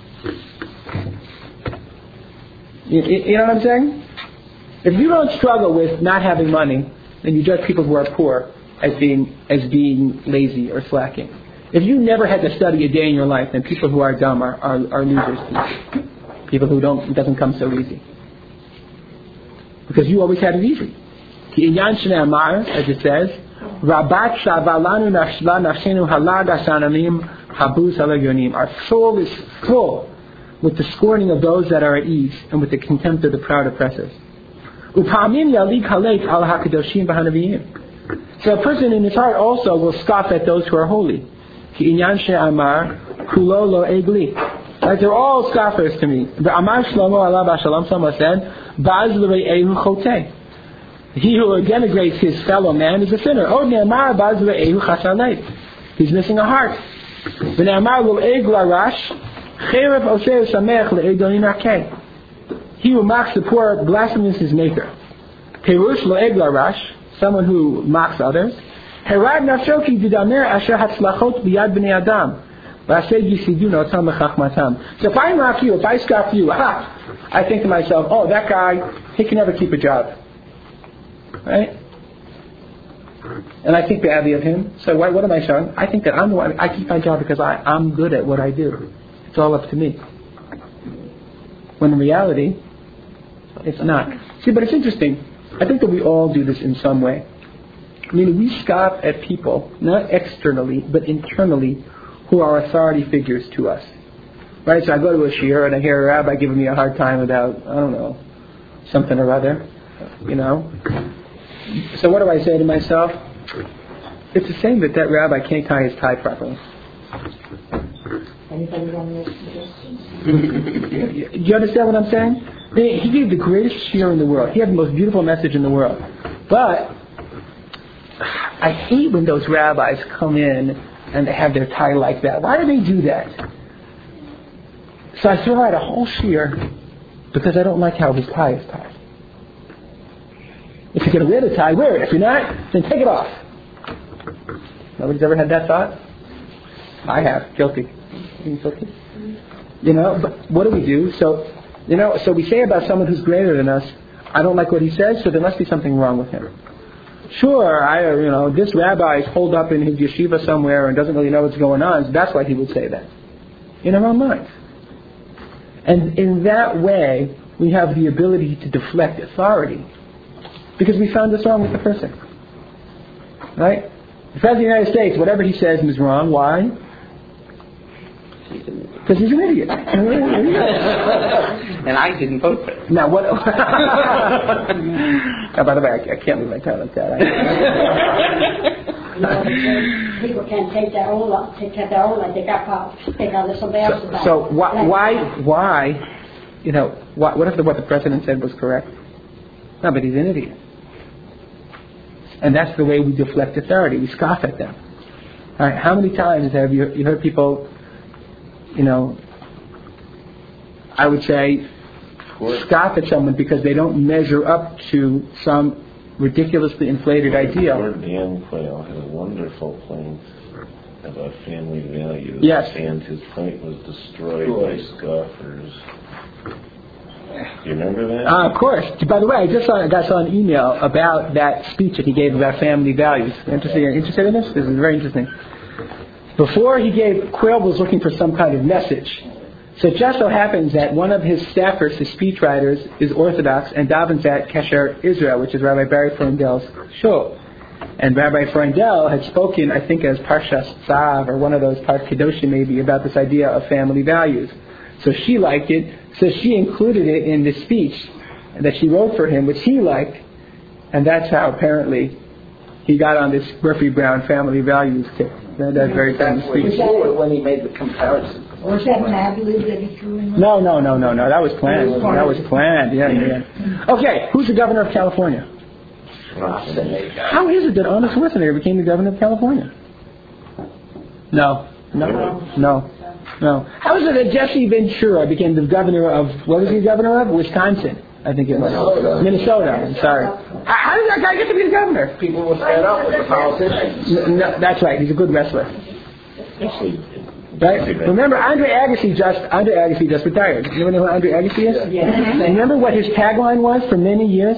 You, you know what I'm saying? If you don't struggle with not having money, then you judge people who are poor as being as being lazy or slacking. If you never had to study a day in your life, then people who are dumb are, are, are losers. People who don't, it doesn't come so easy. Because you always had it easy. Inyan Shnei Amar, as it says, Rabat Shavalanu Nashla Nashenu Halag Ashananim Habuz Halagonim. Our soul is full with the scorning of those that are at ease and with the contempt of the proud oppressors. Upamim Yalik Halek Al Hakadoshim V'Hanaviyim. So a person in his heart also will scoff at those who are holy. Ki inyan she'amar kulo lo egli. Right? They're all scoffers to me. The Amar Shlomo alav Shalom Sama said, Baz l're'ehu choteh. He who denigrates his fellow man is a sinner. Oh, ne'amar baz l're'ehu chashalei. He's missing a heart. V'ne'amar lo egla rash cherev oseh samech le'edonin akeh. He who mocks the poor blasphemes his maker. Perush lo egla rash. Someone who mocks others. Herad nafsho ki didamer asher hatzlachot biyad b'nei adam. So if I mock you, if I scoff you, aha, I think to myself, oh, that guy, he can never keep a job. Right? And I think badly of him. So what, what am I showing? I think that I'm the one, I keep my job because I, I'm good at what I do. It's all up to me. When in reality, it's not. See, but it's interesting. I think that we all do this in some way. I mean, we scoff at people, not externally, but internally, who are authority figures to us. Right? So I go to a shiur and I hear a rabbi giving me a hard time about, I don't know, something or other, you know. So what do I say to myself? It's the same that that rabbi can't tie his tie properly. Anybody want to make suggestions? Do you understand what I'm saying? He gave the greatest shiur in the world. He had the most beautiful message in the world. But I hate when those rabbis come in and they have their tie like that. Why do they do that? So I throw out a whole shiur because I don't like how his tie is tied. If you're going to wear the tie, wear it. If you're not, then take it off. Nobody's ever had that thought? I have. Guilty. Guilty. You know, but what do we do? So, you know, so we say about someone who's greater than us, I don't like what he says, so there must be something wrong with him. Sure, I, you know, this rabbi is holed up in his yeshiva somewhere and doesn't really know what's going on, so that's why he would say that. In our own minds. And in that way, we have the ability to deflect authority. Because we found this wrong with the person. Right? The President of the United States, whatever he says is wrong. Why? Because he's an idiot. And I didn't vote for it. Now what? Oh, by the way, I, I can't leave my tie like that. I, people can't take their own life, take their own life. They got power. Take out somebody else's life. So, so why, why, why, you know, why, what if the, what the president said was correct? No, but he's an idiot. And that's the way we deflect authority. We scoff at them. All right, how many times have you, you heard people, you know, I would say, scoff at someone because they don't measure up to some ridiculously inflated ideal. Lord Dan Quayle had a wonderful point about family values. Yes. And his point was destroyed by scoffers. Do you remember that? Uh, of course. By the way, I just saw, I got saw an email about that speech that he gave about family values. Interested, interested in this? This is very interesting. Before he gave, Quayle was looking for some kind of message. So it just so happens that one of his staffers, his speechwriters, is Orthodox and davens at Kesher Israel, which is Rabbi Barry Freundel's shul. And Rabbi Freundel had spoken, I think, as Parshas Tzav or one of those Part Kedoshim maybe, about this idea of family values. So she liked it, so she included it in the speech that she wrote for him, which he liked, and that's how apparently he got on this Murphy Brown family values tip. That, that's very famous speech. When he made the comparison. Was that an ad lib that he threw in? No, no, no, no, no. That was planned. That was planned. Yeah, yeah. Okay, who's the governor of California? How is it that Arnold Schwarzenegger became the governor of California? No, no, no, no. How is it that Jesse Ventura became the governor of, what was he governor of? Wisconsin, I think it was. Minnesota. Minnesota, I'm sorry. How, how did that guy get to be the governor? People will stand up with the politicians. No, no, that's right. He's a good wrestler. Right? Remember, Andre Agassi just Andre Agassi just retired. You ever know who Andre Agassi is? Yeah. Remember what his tagline was for many years?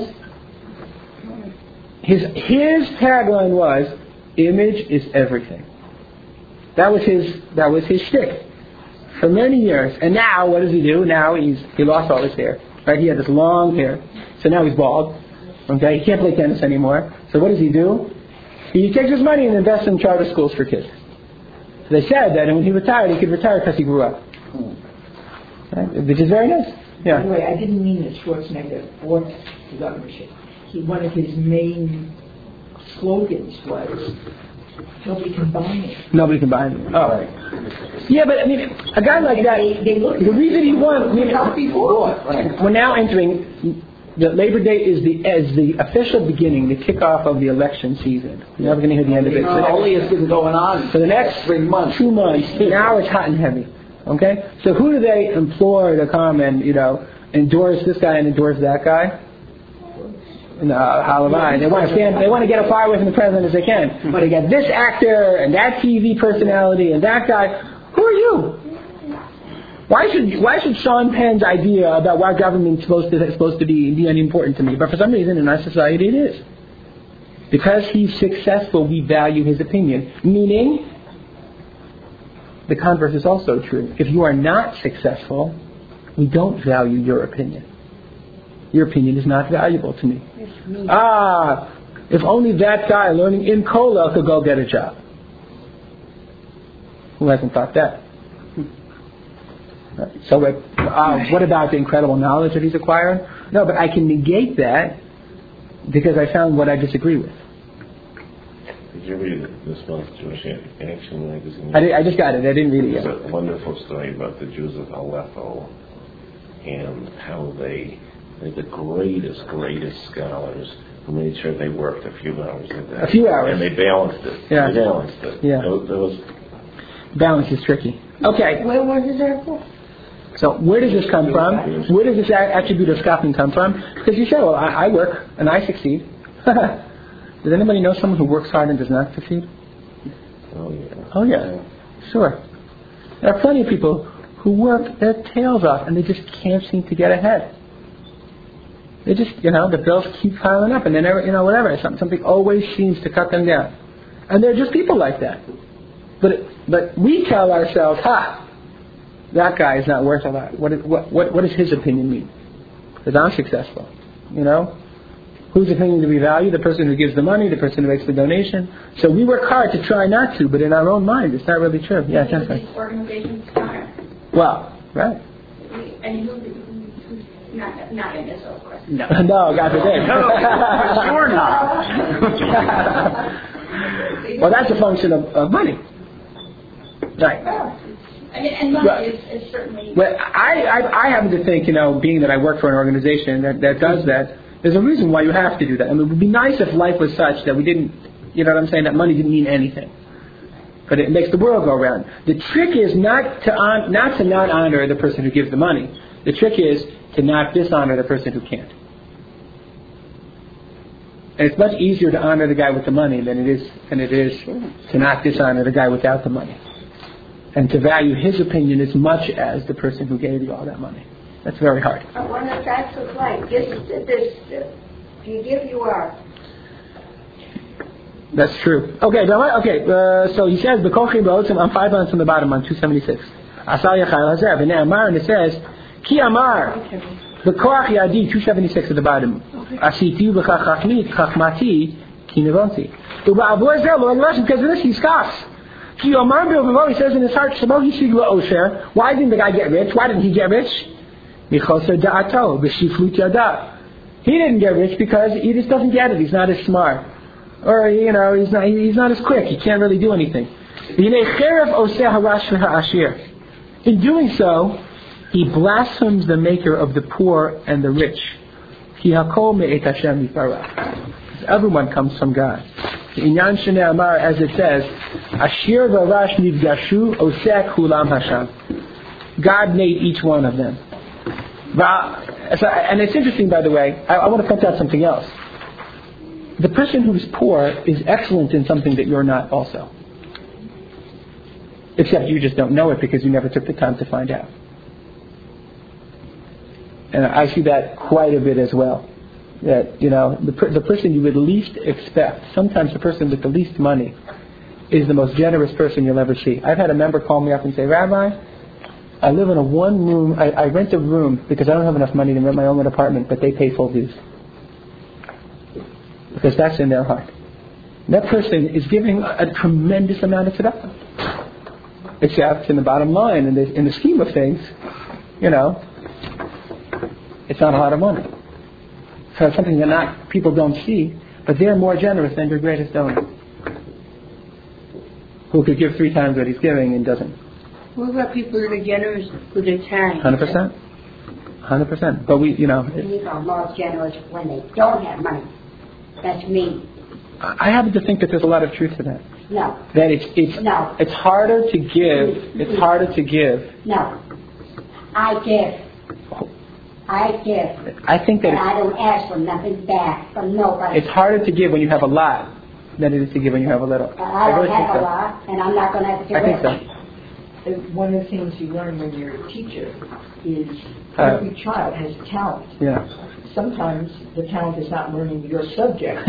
His his tagline was, "Image is everything." That was his that was his shtick for many years. And now, what does he do? Now he's he lost all his hair. Right? He had this long hair, so now he's bald. Okay, he can't play tennis anymore. So what does he do? He takes his money and invests in charter schools for kids. So they said that when he retired, he could retire because he grew up. Right? Which is very nice. Yeah. By the way, I didn't mean that Schwarzenegger bought the governorship. He, one of his main slogans was, nobody can buy me. Nobody can buy me. Oh. Yeah, but I mean, a guy like that, They, they look the reason he won, I mean, How people do it, right? we're now entering, the Labor Day is the as the official beginning, the kickoff of the election season. You're never going to hear the end of it. Not only has been going on For the next three months. two months, now it's hot and heavy. Okay? So who do they implore to come and, you know, endorse this guy and endorse that guy? No, Halavai. They want to stand. They want to get as far away from the president as they can. But they got this actor and that T V personality and that guy. Who are you? Why should Why should Sean Penn's idea about why government is supposed to is supposed to be be unimportant to me? But for some reason in our society it is. Because he's successful, we value his opinion. Meaning, the converse is also true. If you are not successful, we don't value your opinion. Your opinion is not valuable to me. Ah, if only that guy learning in Kola could go get a job. Who hasn't thought that? So uh, what about the incredible knowledge that he's acquired? No, but I can negate that because I found what I disagree with. Did you read this month's Jewish Action magazine? I, did, I just got it. I didn't read it yet. It's a wonderful story about the Jews of Aleppo and how they, they're the greatest, greatest scholars who made sure they worked a few hours a day. A few hours. And they balanced it. Yeah. They balanced it. Yeah. There was, there was Balance is tricky. Okay. Where was this article? So where does this come from? Where does this attribute of scoffing come from? Because you say, well, I, I work and I succeed. Does anybody know someone who works hard and does not succeed? Oh, yeah. Oh, yeah. Sure. There are plenty of people who work their tails off and they just can't seem to get ahead. They just, you know, the bills keep piling up and they never, you know, whatever. Something, something always seems to cut them down. And they're just people like that. But but we tell ourselves, ha, that guy is not worth a lot. What, is, what, what, what does his opinion mean? Because I'm successful. You know? Whose opinion do we value? The person who gives the money, the person who makes the donation. So we work hard to try not to, but in our own mind, it's not really true. Yeah, Who that's these organizations are. Well, right. And who, who, who's not, not in this, of course. No, no, God forbid. No, for sure not. Well, that's a function of, of money. Right. And, and money Well, is, is certainly... Well, I, I, I happen to think, you know, being that I work for an organization that, that does that, there's a reason why you have to do that. I mean, it would be nice if life was such that we didn't, you know what I'm saying, that money didn't mean anything. But it makes the world go round. The trick is not to on, not to not honor the person who gives the money. The trick is to not dishonor the person who can't. And it's much easier to honor the guy with the money than it is than it is to not dishonor the guy without the money. And to value his opinion as much as the person who gave you all that money. That's very hard. I want to facts of life. This is this. If you give, you are. That's true. Okay, but, okay. Uh, so he says, "B'kochim ba'otzim." I'm five months on the bottom on two seventy-six. Asal yachal hazer. And Amar, and it says, "Ki Amar." B'koach yadi two seventy-six at the bottom. Asiti b'chachachmi chachmati ki nevonti. U'ba'avor zer lo yalash, because of this he scoffs. Ki Amar b'ovo, he says in his heart, "Shemo hishig lo osher." Why didn't the guy get rich? Why didn't he get rich? Michoser da'ato b'shiflut yada. He didn't get rich because he just doesn't get it. He's not as smart. Or, you know, he's not, he's not as quick. He can't really do anything. In doing so, he blasphemes the maker of the poor and the rich. Everyone comes from God. Inyan Shnei Amar, as it says, Ashir v'Rash nivgashu osek hulam Hashem. God made each one of them. And it's interesting, by the way, I, I want to point out something else. The person who's poor is excellent in something that you're not also. Except you just don't know it because you never took the time to find out. And I see that quite a bit as well. That, you know, the, per- the person you would least expect, sometimes the person with the least money, is the most generous person you'll ever see. I've had a member call me up and say, "Rabbi, I live in a one room, I, I rent a room because I don't have enough money to rent my own apartment, but they pay full dues." Because that's in their heart. That person is giving a, a tremendous amount of tzedakah. Except in the bottom line, in the, in the scheme of things, you know, it's not a lot of money. So it's something that not people don't see. but they're more generous than your greatest donor, who could give three times what he's giving and doesn't. What about people that are generous with their time? Hundred percent, hundred percent. But we, you know, it, People are more generous when they don't have money. That's me. I happen to think that there's a lot of truth to that. No, That it's it's No. it's harder to give. It's harder to give. no. I give. I give. I think that And I it's, don't ask for nothing back from nobody. it's harder to give when you have a lot than it is to give when you have a little. And I don't really think have a so. lot, and I'm not going to have to give I think it. so. Uh, One of the things you learn when you're a teacher is Uh, every child has talent. Yeah. Sometimes the talent is not learning your subject.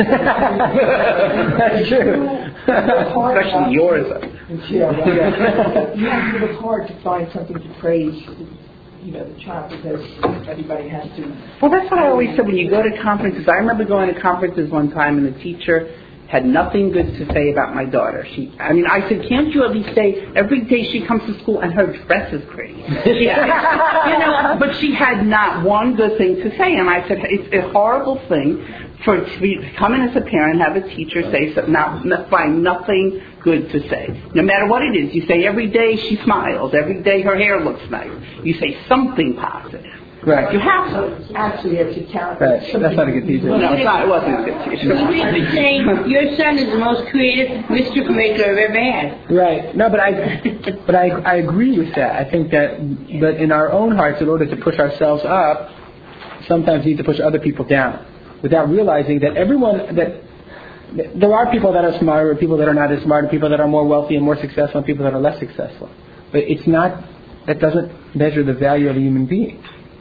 That's true. Especially yours. Yeah, right. You have to look hard to find something to praise, you know, the child, because everybody has to. Well, that's what I always said when you go to conferences. I remember going to conferences one time and the teacher had nothing good to say about my daughter. She, I mean, I said, can't you at least say every day she comes to school and her dress is pretty? She, you know, but she had not one good thing to say. And I said, it's a horrible thing for to, be, to come in as a parent and have a teacher say so, not, not find nothing good to say. No matter what it is, you say every day she smiles, every day her hair looks nice. You say something positive. Right. You have to. Actually, it's a talent. Right. That's not a good teacher. No, it's not, it wasn't a good teacher. You could say your son is the most creative mischief maker I've ever had. Right. No, but I, but I, I agree with that. I think that, but in our own hearts, in order to push ourselves up, sometimes we need to push other people down, without realizing that everyone that. There are people that are smarter, people that are not as smart, people that are more wealthy and more successful, and people that are less successful. But it's not. That doesn't measure the value of a human being.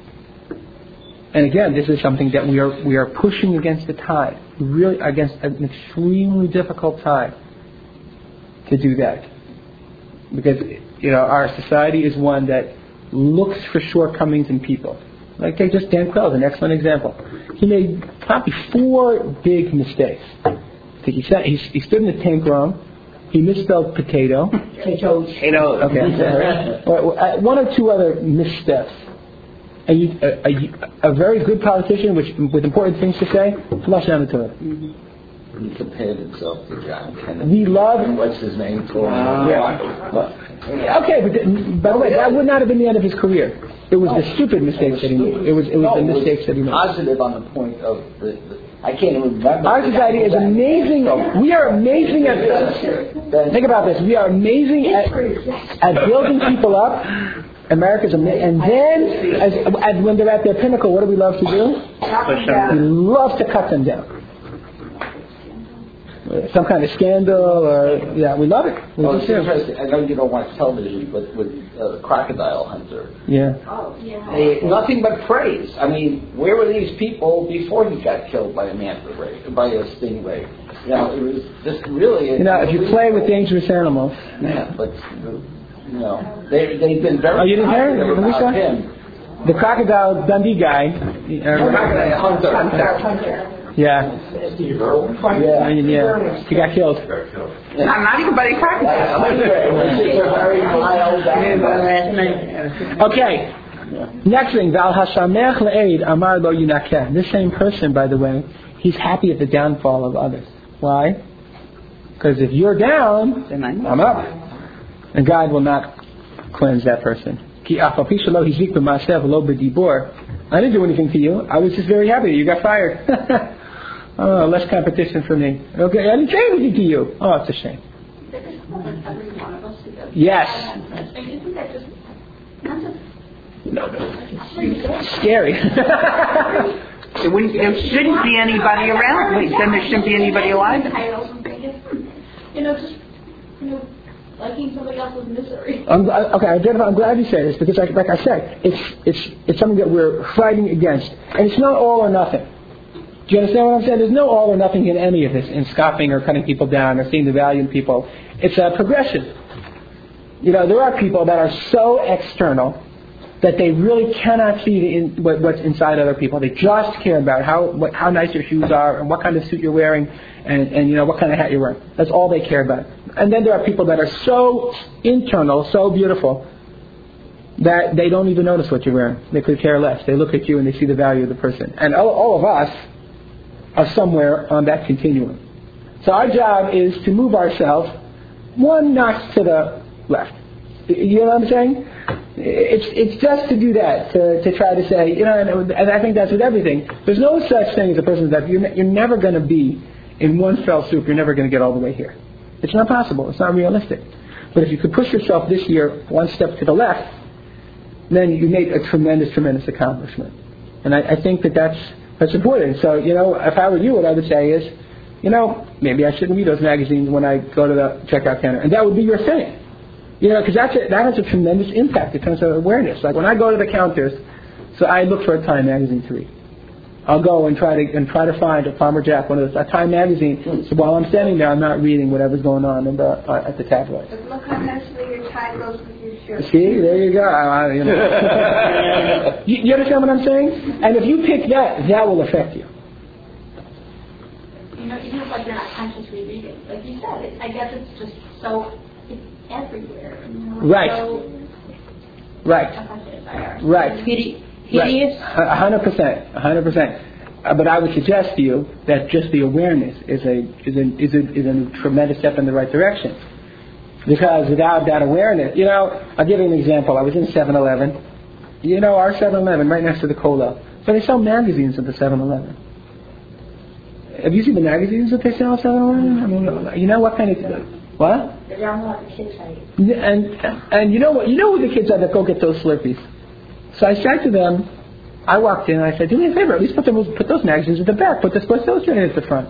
And again, this is something that we are we are pushing against the tide, really against an extremely difficult tide to do that, because you know our society is one that looks for shortcomings in people. Like take just Dan Quayle, an excellent example. He made probably four big mistakes. I think he said he, he stood in the tank wrong. He misspelled potato. Potatoes. Potatoes. Okay. or, or, one or two other missteps. A, a, a, a very good politician, which with important things to say, flush down the toilet. He compared himself to John Kennedy. We love. What's his name? For Uh, yeah. Well, okay, but th- by the way, that would not have been the end of his career. It was the stupid mistakes that he made. It was it was no, the mistakes that he made. Positive on the point of the. the I can't even remember. Our society is amazing. We are amazing at. Think about this. We are amazing at at building people up. America's amazing, and then as, as when they're at their pinnacle, what do we love to do? We love to cut them down. Some kind of scandal, or yeah, we love it. We Well, just it's do. interesting. I know you don't watch television, but with uh, Crocodile Hunter, Yeah. Oh, yeah. they, nothing but praise. I mean, where were these people before he got killed by a manta ray, by a stingray? You know, it was just really. You know, if you play with dangerous animals. Yeah, but you know, they they've been very. Oh, you didn't hear it? positive Who's about that? him. The Crocodile Dundee guy. Uh, Crocodile Hunter. Yeah. Steve Irwin. Yeah. I mean, yeah. He got killed. I'm not even buddy crocodile. Very mild. Last night. Okay. Next thing, Val Hashamech Le'ed Amar Lo Yinakeh. This same person, by the way, he's happy at the downfall of others. Why? Because if you're down, Then I'm I'm up. And God will not cleanse that person. Ki afapi shelo hizik b'maasev lo b'dibor. I didn't do anything to you. I was just very happy that you got fired. Oh, less competition for me. Okay, I didn't say anything to you. Oh, it's a shame. That is more than every one of us who does. Yes. And isn't that just not just No, no. Scary. There, wouldn't, there shouldn't be anybody around. Wait, then there shouldn't be anybody alive. titles and thinking, hmm, you know, just you know, liking somebody else's misery. I'm, I- okay, I did, I'm glad you say this because, like, like I said, it's it's it's something that we're fighting against, and it's not all or nothing. Do you understand what I'm saying? There's no all or nothing in any of this, in scoffing or cutting people down or seeing the value in people. It's a progression. You know, there are people that are so external that they really cannot see the in, what, what's inside other people. They just care about how what, how nice your shoes are and what kind of suit you're wearing and, and you know what kind of hat you're wearing. That's all they care about. And then there are people that are so internal, so beautiful, that they don't even notice what you're wearing. They could care less. They look at you and they see the value of the person. And all, all of us, are somewhere on that continuum. So our job is to move ourselves one notch to the left. You know what I'm saying? It's it's just to do that, to, to try to say, you know, and, and I think that's with everything. There's no such thing as a person that you're, you're never going to be in one fell swoop, you're never going to get all the way here. It's not possible. It's not realistic. But if you could push yourself this year one step to the left, then you made a tremendous, tremendous accomplishment. And I, I think that that's, that's important. So, you know, if I were you, what I would say is, you know, maybe I shouldn't read those magazines when I go to the checkout counter. And that would be your thing. You know, because that's a, that has a tremendous impact in terms of awareness. Like when I go to the counters, so I look for a Time magazine to read. I'll go and try to and try to find a Palmer Jack, one of those, a Time magazine. So while I'm standing there, I'm not reading whatever's going on in the, uh, at the tabloid. But look how nicely your tie goes with your shirt. See, there you go. I, you, know. you, you understand what I'm saying? And if you pick that, that will affect you. You know, even if like you're not consciously reading, like you said, it, I guess it's just so it's everywhere. You know, right. So right. Right. Hideous. A hundred percent. A hundred percent. But I would suggest to you that just the awareness is a is a is a is a tremendous step in the right direction. Because without that awareness, you know, I'll give you an example. I was in seven eleven. You know, our seven eleven right next to the Cola. So they sell magazines at the seven eleven. Have you seen the magazines that they sell at seven eleven? I mean, you know what kind of what? They don't know what the kids say. And and you know what? You know who the kids are that go get those Slurpees. So I said to them, I walked in and I said, do me a favor, at least put them put those magazines at the back, put the Sports Illustrated at the front.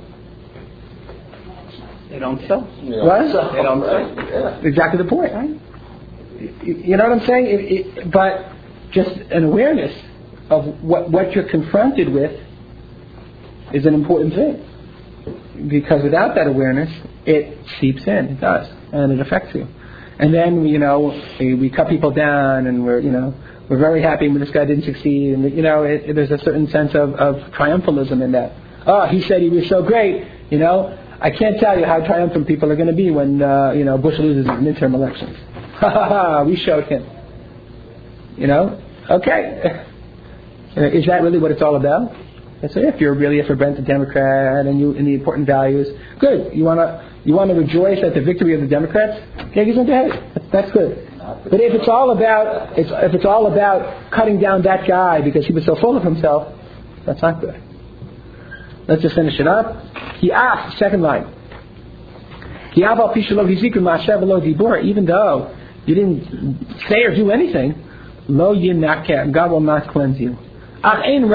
They don't sell. What? They don't sell. Yeah. Exactly the point, right? You know what I'm saying? It, it, but just an awareness of what what you're confronted with is an important thing. Because without that awareness, it seeps in, it does, and it affects you. And then, you know, we, we cut people down and we're, you know, we're very happy when this guy didn't succeed. And, you know, it, it, there's a certain sense of, of triumphalism in that. Oh, he said he was so great, you know. I can't tell you how triumphant people are going to be when, uh, you know, Bush loses his midterm elections. Ha ha ha, we showed him. You know? Okay. Is that really what it's all about? So if you're really a fervent Democrat and you in the important values, good. You wanna you wanna rejoice at the victory of the Democrats? Yankees went ahead. That's good. But if it's all about it's, if it's all about cutting down that guy because he was so full of himself, that's not good. Let's just finish it up. He asked, second line. Even though you didn't say or do anything, lo yinakeh, God will not cleanse you. It's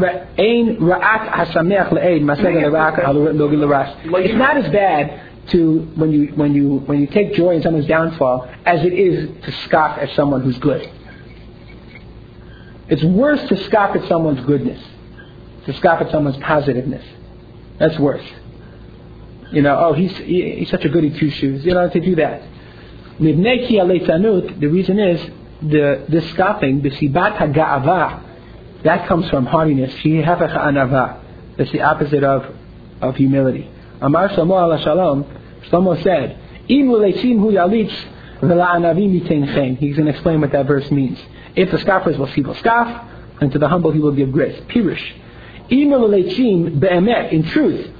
not as bad to when you when you when you take joy in someone's downfall as it is to scoff at someone who's good. It's worse to scoff at someone's goodness, to scoff at someone's positiveness. That's worse. You know, oh, he's he, he's such a goody two shoes. You know, to do that. The reason is the the scoffing, the sibat haga'ava. That comes from haughtiness. That's the opposite of, of humility. Amar Shlomo ala Shalom, Shlomo said, he's going to explain what that verse means. If the scoffers will see, will scoff, and to the humble he will give grace. Pirush. In truth,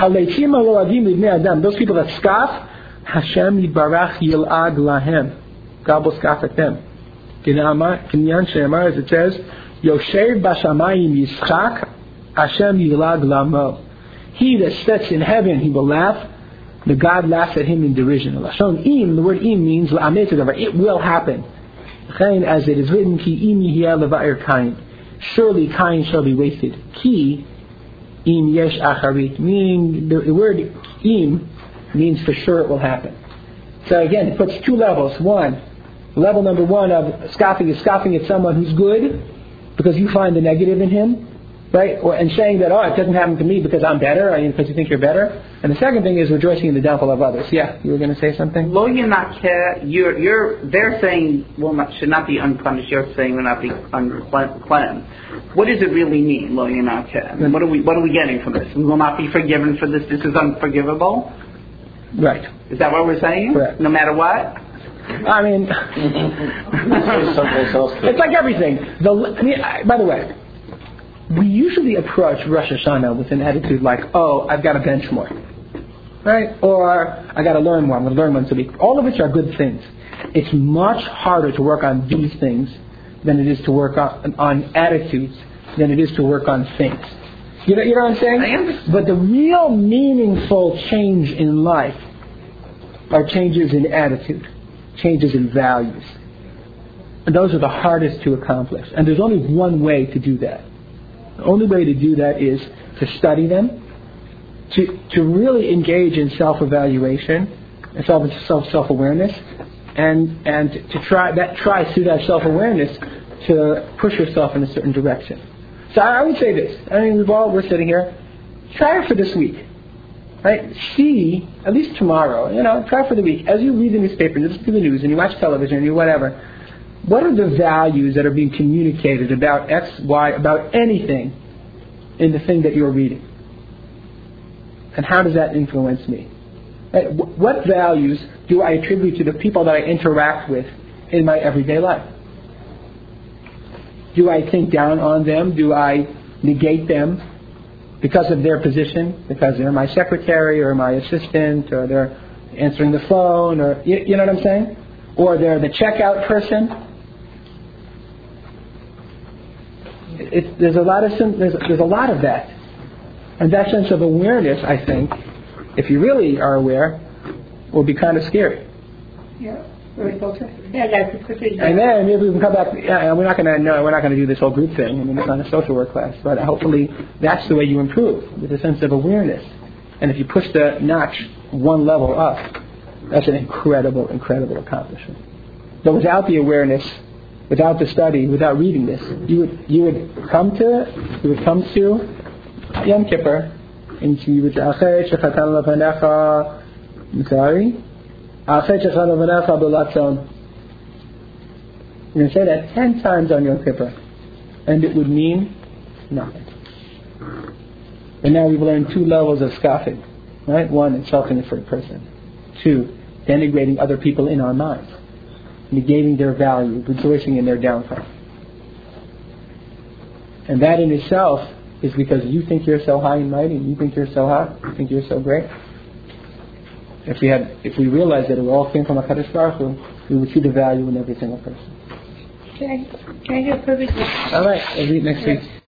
those people that scoff, Hashem yibarach yil'ag lahem. God will scoff at them. Kinyan she'amar, as it says, Yoshev Bashamayim Yitzchak Hashem Yilag Lamo. He that sits in heaven, he will laugh. The God laughs at him in derision. Lashon im, the word im means it will happen. As it is written, Ki im yihya levair Kain. Surely Kain shall be wasted. Ki im yesh acharit. Meaning the word im means for sure it will happen. So again, it puts two levels. One, level number one of scoffing is scoffing at someone who's good, because you find the negative in him, right? Or, and saying that, oh, it doesn't happen to me because I'm better, or because you think you're better. And the second thing is rejoicing in the downfall of others. Yeah, you were going to say something? Lo yinakeh, you're, you're, they're saying, well, not, should not be unpunished. You're saying will not be uncleansed. What does it really mean, lo yinakeh? I mean, what are we, what are we getting from this? We will not be forgiven for this. This is unforgivable? Right. Is that what we're saying? Correct. No matter what? I mean, it's like everything. The, I mean, I, by the way, we usually approach Rosh Hashanah with an attitude like, oh, I've got to bench more. Right? Or I got to learn more. I'm going to learn once a week. All of which are good things. It's much harder to work on these things than it is to work on, on attitudes, than it is to work on things. You know, you know what I'm saying? I understand. But the real meaningful change in life are changes in attitude, changes in values. And those are the hardest to accomplish. And there's only one way to do that. The only way to do that is to study them, to to really engage in self-evaluation and self self self-awareness, and and to try that try through that self-awareness to push yourself in a certain direction. So I would say this. I mean, we've all we're sitting here. Try it for this week, right? See, at least tomorrow. You know, try it for the week. As you read the newspaper, and listen to the news, and you watch television, and you whatever. What are the values that are being communicated about X, Y, about anything in the thing that you're reading? And how does that influence me? Right? What values do I attribute to the people that I interact with in my everyday life? Do I think down on them? Do I negate them because of their position? Because they're my secretary or my assistant, or they're answering the phone, or you, you know what I'm saying? Or they're the checkout person. It, it, there's a lot of there's, there's a lot of that, and that sense of awareness, I think, if you really are aware, will be kind of scary. Yeah. Yeah, that's quickly. And then maybe we can come back. Yeah, we're not going to no, we're not going to do this whole group thing. I mean, it's not a social work class, but hopefully that's the way you improve, with a sense of awareness. And if you push the notch one level up, that's an incredible, incredible accomplishment. But without the awareness, without the study, without reading this, you would you would come to you would come to Yom Kippur, and you would say, I'm sorry. You're going to say that ten times on Yom Kippur, and it would mean nothing. And now we've learned two levels of scoffing, right? One, insulting a third person. Two, denigrating other people in our minds, negating their value, rejoicing in their downfall. And that in itself is because you think you're so high and mighty, you think you're so hot, you think you're so great. If we had, if we realized that it all came from a HaKadosh Baruch Hu, we would see the value in every single person. Can I, can I get a perfect? All right, we'll meet next week.